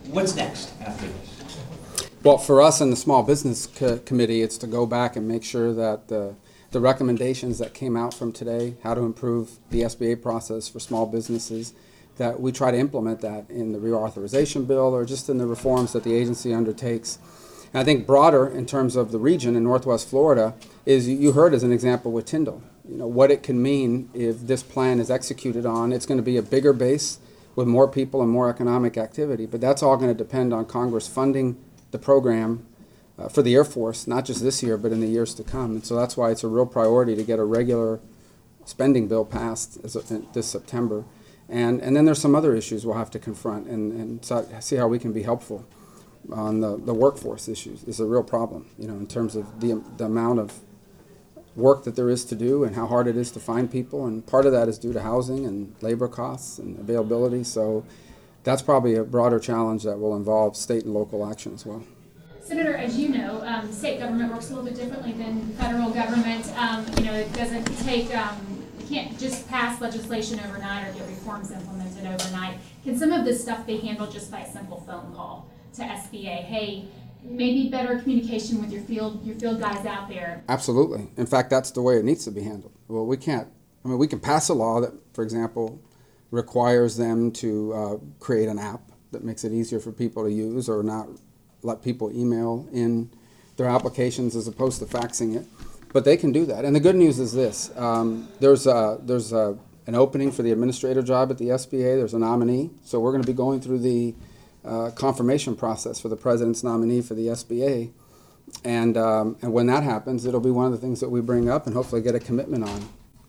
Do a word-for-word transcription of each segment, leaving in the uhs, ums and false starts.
what's next after this? Well, for us in the Small Business Co- Committee, it's to go back and make sure that the, the recommendations that came out from today, how to improve the S B A process for small businesses, that we try to implement that in the reauthorization bill or just in the reforms that the agency undertakes. And I think broader in terms of the region in Northwest Florida is, you heard as an example with Tyndall, you know, what it can mean if this plan is executed on. It's going to be a bigger base with more people and more economic activity, but that's all going to depend on Congress funding the program uh, for the Air Force, not just this year, but in the years to come. And so that's why it's a real priority to get a regular spending bill passed as a, this September. And, and then there's some other issues we'll have to confront and, and so see how we can be helpful on the, the workforce issues. Is a real problem, you know, in terms of the, the amount of work that there is to do and how hard it is to find people. And part of that is due to housing and labor costs and availability. So that's probably a broader challenge that will involve state and local action as well. Senator, as you know, um, state government works a little bit differently than federal government. Um, you know, it doesn't take, um, you can't just pass legislation overnight or get reforms implemented overnight. Can some of this stuff be handled just by a simple phone call to S B A? Hey, maybe better communication with your field, your field guys out there. Absolutely. In fact, that's the way it needs to be handled. Well, we can't, I mean, we can pass a law that, for example, requires them to uh, create an app that makes it easier for people to use or not let people email in their applications as opposed to faxing it. But they can do that. And the good news is this. Um, there's a, there's a, an opening for the administrator job at the S B A. There's a nominee. So we're going to be going through the uh, confirmation process for the president's nominee for the S B A. And, um, and when that happens, it'll be one of the things that we bring up and hopefully get a commitment on.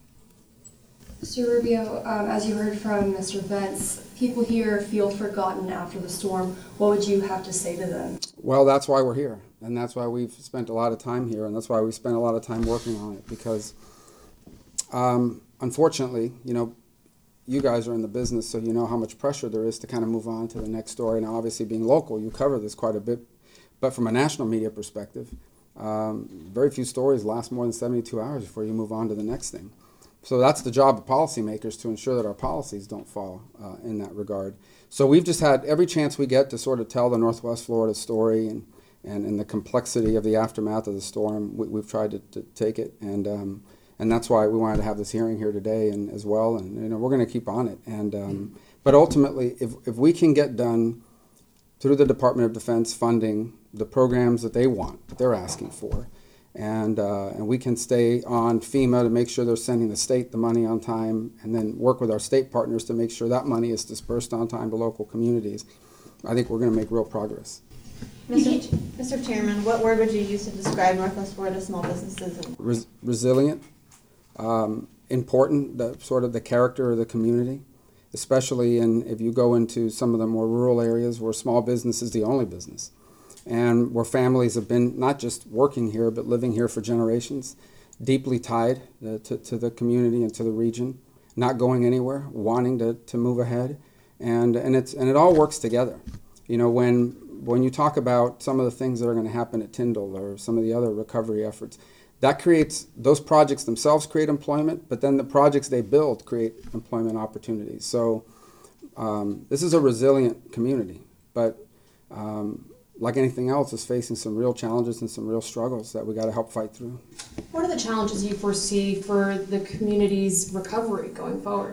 Mister Rubio, um, as you heard from Mister Vance, people here feel forgotten after the storm. What would you have to say to them? Well, that's why we're here, and that's why we've spent a lot of time here, and that's why we spent a lot of time working on it, because um, unfortunately, you know, you guys are in the business, so you know how much pressure there is to kind of move on to the next story. Now, obviously, being local, you cover this quite a bit, but from a national media perspective, um, very few stories last more than seventy-two hours before you move on to the next thing. So that's the job of policymakers, to ensure that our policies don't fall uh, in that regard. So we've just had every chance we get to sort of tell the Northwest Florida story and, and, and the complexity of the aftermath of the storm. We, we've tried to, to take it, and um, and that's why we wanted to have this hearing here today and as well. And you know, we're going to keep on it. And um, but ultimately, if if we can get done through the Department of Defense funding the programs that they want, that they're asking for, and uh, and we can stay on FEMA to make sure they're sending the state the money on time, and then work with our state partners to make sure that money is dispersed on time to local communities, I think we're going to make real progress. Mister Ch- Mister Chairman, what word would you use to describe Northwest Florida small businesses? Res- resilient, um, important, the sort of the character of the community, especially in if you go into some of the more rural areas where small business is the only business, and where families have been not just working here but living here for generations, deeply tied uh, to, to the community and to the region, not going anywhere, wanting to, to move ahead, and and it's and it all works together. You know, when when you talk about some of the things that are going to happen at Tyndall or some of the other recovery efforts, that creates, those projects themselves create employment, but then the projects they build create employment opportunities. So um, this is a resilient community, but um, like anything else, is facing some real challenges and some real struggles that we got to help fight through. What are the challenges you foresee for the community's recovery going forward?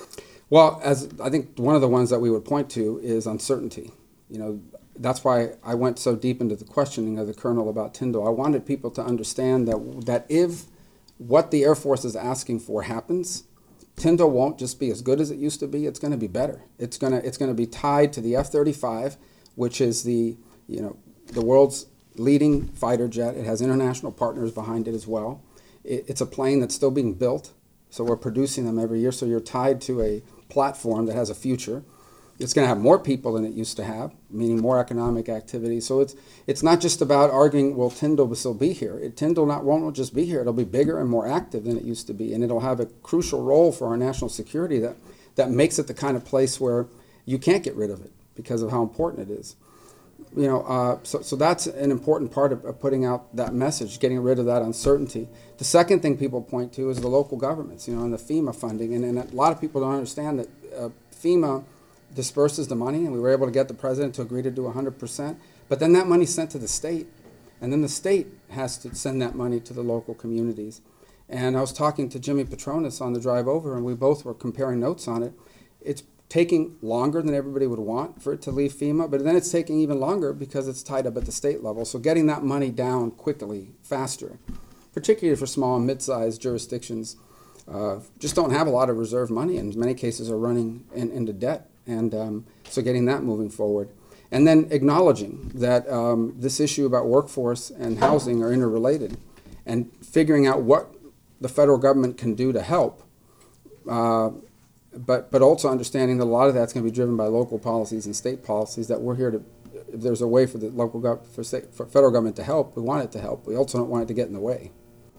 Well, as I think one of the ones that we would point to is uncertainty. You know, that's why I went so deep into the questioning of the colonel about Tyndall. I wanted people to understand that that if what the Air Force is asking for happens, Tyndall won't just be as good as it used to be. It's going to be better. It's going to it's going to be tied to the F thirty-five, which is the you know the world's leading fighter jet. It has international partners behind it as well. It, it's a plane that's still being built, so we're producing them every year. So you're tied to a platform that has a future. It's going to have more people than it used to have, meaning more economic activity. So it's it's not just about arguing, will Tyndall still be here? It, Tyndall not won't just be here. It'll be bigger and more active than it used to be, and it'll have a crucial role for our national security that, that makes it the kind of place where you can't get rid of it because of how important it is. You know, uh, so so that's an important part of, of putting out that message, getting rid of that uncertainty. The second thing people point to is the local governments, you know, and the FEMA funding, and, and a lot of people don't understand that uh, FEMA disperses the money, and we were able to get the president to agree to do one hundred percent. But then that money's sent to the state, and then the state has to send that money to the local communities. And I was talking to Jimmy Petronas on the drive over, and we both were comparing notes on it. It's taking longer than everybody would want for it to leave FEMA, but then it's taking even longer because it's tied up at the state level. So getting that money down quickly, faster, particularly for small and mid-sized jurisdictions, uh, just don't have a lot of reserve money, and in many cases are running in, into debt. And um, so getting that moving forward. And then acknowledging that um, this issue about workforce and housing are interrelated, and figuring out what the federal government can do to help, uh, but but also understanding that a lot of that's going to be driven by local policies and state policies, that we're here to, if there's a way for the local gov- for, state, for federal government to help, we want it to help. We also don't want it to get in the way.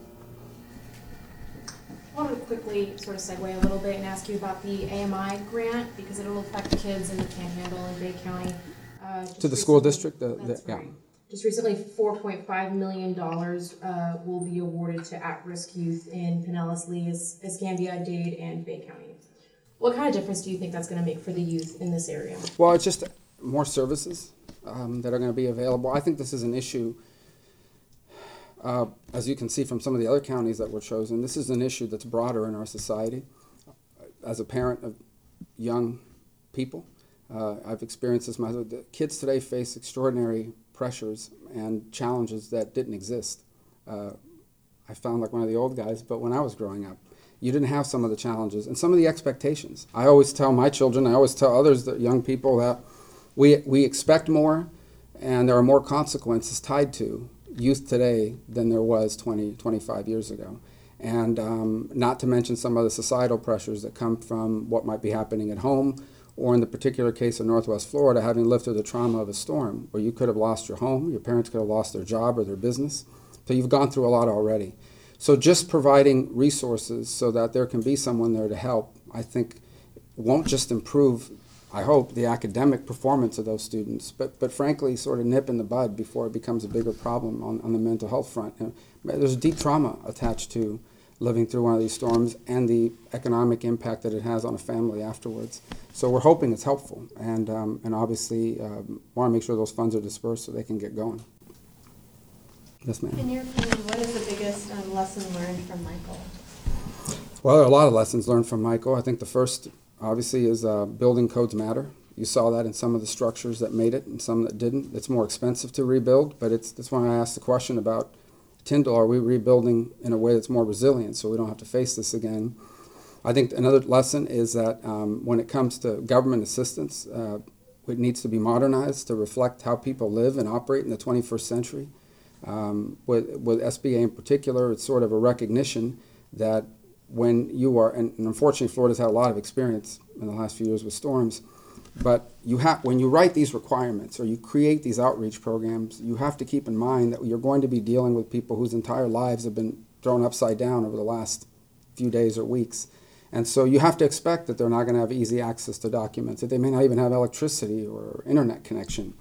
I want to quickly sort of segue a little bit and ask you about the A M I grant, because it'll affect kids in the Panhandle and Bay County. Uh, To the school recently- district? The, the, That's yeah. right. Just recently, four point five million dollars uh, will be awarded to at-risk youth in Pinellas, Lee, Escambia, Dade, and Bay County. What kind of difference do you think that's going to make for the youth in this area? Well, it's just more services um, that are going to be available. I think this is an issue, uh, as you can see from some of the other counties that were chosen, this is an issue that's broader in our society. As a parent of young people, uh, I've experienced this myself. The kids today face extraordinary pressures and challenges that didn't exist. Uh, I found like one of the old guys, but when I was growing up, you didn't have some of the challenges and some of the expectations. I always tell my children, I always tell others, that young people, that we we expect more, and there are more consequences tied to youth today than there was twenty, twenty-five years ago. And um, not to mention some of the societal pressures that come from what might be happening at home, or in the particular case of Northwest Florida, having lived through the trauma of a storm, where you could have lost your home, your parents could have lost their job or their business. So you've gone through a lot already. So just providing resources so that there can be someone there to help, I think, won't just improve, I hope, the academic performance of those students, but but frankly sort of nip in the bud before it becomes a bigger problem on, on the mental health front. You know, there's deep trauma attached to living through one of these storms and the economic impact that it has on a family afterwards. So we're hoping it's helpful, and, um, and obviously um, want to make sure those funds are dispersed so they can get going. Yes, ma'am. In your opinion, what is the biggest um, lesson learned from Michael? Well, there are a lot of lessons learned from Michael. I think the first, obviously, is uh, building codes matter. You saw that in some of the structures that made it and some that didn't. It's more expensive to rebuild, but it's that's why I asked the question about Tyndall. Are we rebuilding in a way that's more resilient so we don't have to face this again? I think another lesson is that um, when it comes to government assistance, uh, it needs to be modernized to reflect how people live and operate in the twenty-first century. Um, with, with S B A in particular, it's sort of a recognition that when you are, and, and unfortunately Florida's had a lot of experience in the last few years with storms, but you have, when you write these requirements or you create these outreach programs, you have to keep in mind that you're going to be dealing with people whose entire lives have been thrown upside down over the last few days or weeks. And so you have to expect that they're not going to have easy access to documents, that they may not even have electricity or internet connection.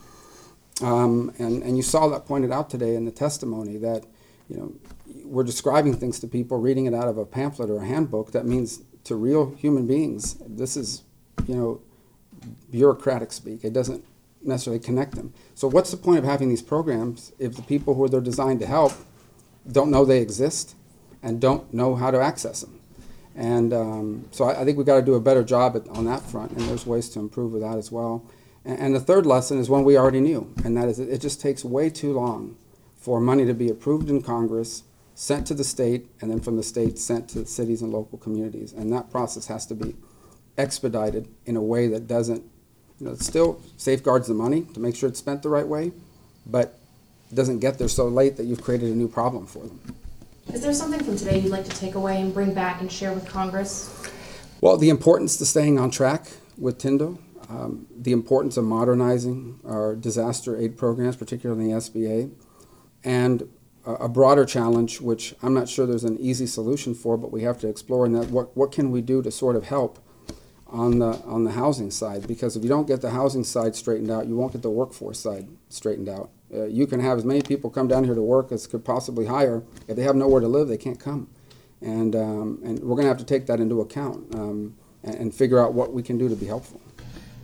Um, and, and you saw that pointed out today in the testimony that, you know, we're describing things to people, reading it out of a pamphlet or a handbook. That means to real human beings, this is, you know, bureaucratic speak. It doesn't necessarily connect them. So what's the point of having these programs if the people who they're designed to help don't know they exist and don't know how to access them? And um, so I, I think we've got to do a better job at, on that front, and there's ways to improve with that as well. And, and the third lesson is one we already knew, and that is that it just takes way too long for money to be approved in Congress, sent to the state, and then from the state sent to cities and local communities. And that process has to be expedited in a way that doesn't, you know, it still safeguards the money to make sure it's spent the right way, but doesn't get there so late that you've created a new problem for them. Is there something from today you'd like to take away and bring back and share with Congress? Well, the importance to staying on track with Tyndall, um, the importance of modernizing our disaster aid programs, particularly in the S B A, and a, a broader challenge, which I'm not sure there's an easy solution for, but we have to explore, and that what, what can we do to sort of help on the on the housing side? Because if you don't get the housing side straightened out, you won't get the workforce side straightened out. Uh, you can have as many people come down here to work as could possibly hire. If they have nowhere to live, they can't come. And um, and we're going to have to take that into account um, and, and figure out what we can do to be helpful.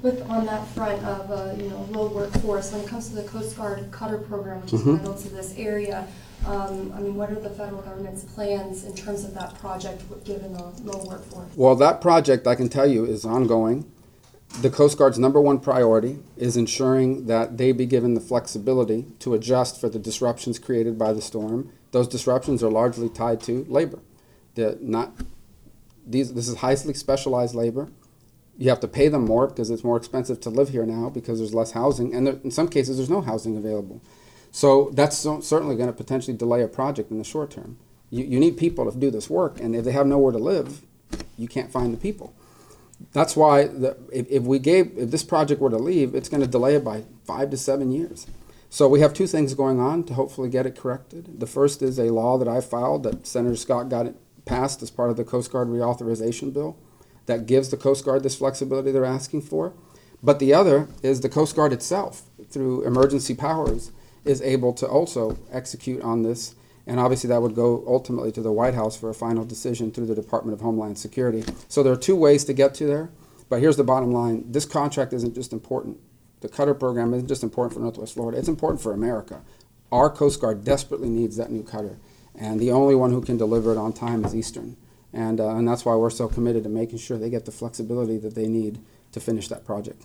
With, on that front of, uh, you know, low workforce, when it comes to the Coast Guard Cutter program, which is Mhm. vital to this area, um, I mean, what are the federal government's plans in terms of that project, given the low workforce? Well, that project, I can tell you, is ongoing. The Coast Guard's number one priority is ensuring that they be given the flexibility to adjust for the disruptions created by the storm. Those disruptions are largely tied to labor. They're not, these, this is highly specialized labor. You have to pay them more because it's more expensive to live here now because there's less housing, and there, in some cases there's no housing available. So that's so, certainly going to potentially delay a project in the short term. You, you need people to do this work, and if they have nowhere to live, you can't find the people. That's why the, if, if we gave, if this project were to leave, it's going to delay it by five to seven years. So we have two things going on to hopefully get it corrected. The first is a law that I filed that Senator Scott got it passed as part of the Coast Guard reauthorization bill that gives the Coast Guard this flexibility they're asking for. But the other is the Coast Guard itself, through emergency powers, is able to also execute on this. And obviously that would go ultimately to the White House for a final decision through the Department of Homeland Security. So there are two ways to get to there. But here's the bottom line. This contract isn't just important. The Cutter program isn't just important for Northwest Florida. It's important for America. Our Coast Guard desperately needs that new cutter. And the only one who can deliver it on time is Eastern. And, uh, and that's why we're so committed to making sure they get the flexibility that they need to finish that project.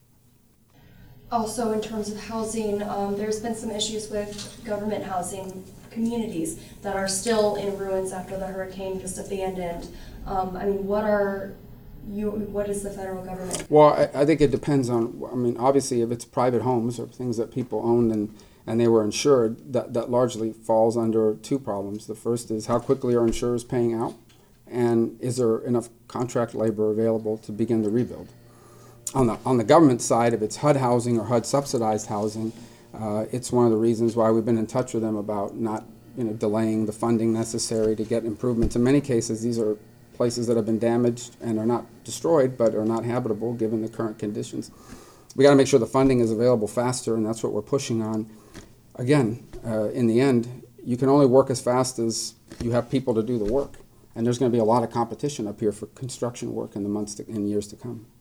Also, in terms of housing, um, there's been some issues with government housing communities that are still in ruins after the hurricane just abandoned. Um, I mean, what are you, what is the federal government? Well, I, I think it depends on, I mean, obviously if it's private homes or things that people owned and, and they were insured, that, that largely falls under two problems. The first is how quickly are insurers paying out? And is there enough contract labor available to begin the rebuild? On the, on the government side, if it's H U D housing or H U D subsidized housing, uh, it's one of the reasons why we've been in touch with them about not you know, delaying the funding necessary to get improvements. In many cases, these are places that have been damaged and are not destroyed, but are not habitable given the current conditions. We got to make sure the funding is available faster, and that's what we're pushing on. Again, uh, in the end, you can only work as fast as you have people to do the work. And there's going to be a lot of competition up here for construction work in the months to, in years to come.